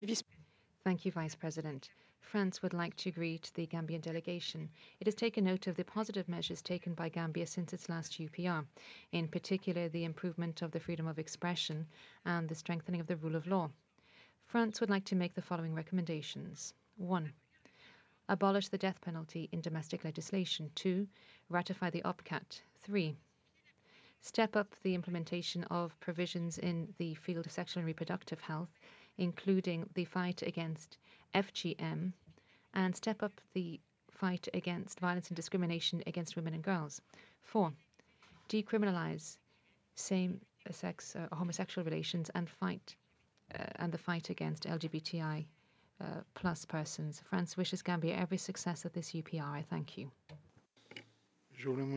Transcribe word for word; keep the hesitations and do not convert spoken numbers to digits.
Thank you, Vice President. France would like to greet the Gambian delegation. It has taken note of the positive measures taken by Gambia since its last U P R, in particular the improvement of the freedom of expression and the strengthening of the rule of law. France would like to make the following recommendations. one. Abolish the death penalty in domestic legislation. two. Ratify the OPCAT. three. Step up the implementation of provisions in the field of sexual and reproductive health, including the fight against F G M, and step up the fight against violence and discrimination against women and girls. four. Decriminalise same-sex uh, homosexual relations and fight uh, and the fight against L G B T I uh, plus persons. France wishes Gambia every success at this U P R. I thank you.